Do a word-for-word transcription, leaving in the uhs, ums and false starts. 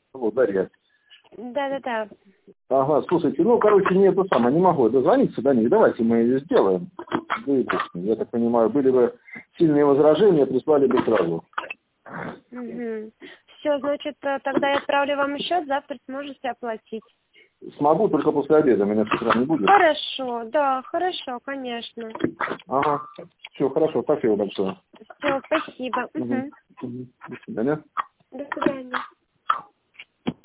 Вот, Дарья. Да-да-да. Ага, слушайте, ну, короче, не это самое, не могу дозвониться до них. Давайте мы ее сделаем. Ну, я так понимаю, были бы сильные возражения, прислали бы сразу. Угу. Все, значит, тогда я отправлю вам счет, завтра сможете оплатить. Смогу, только после обеда, меня с утра не будет. Хорошо, да, хорошо, конечно. Ага, все, хорошо, спасибо большое. Все, спасибо. Угу. Угу. Угу. До свидания. До свидания.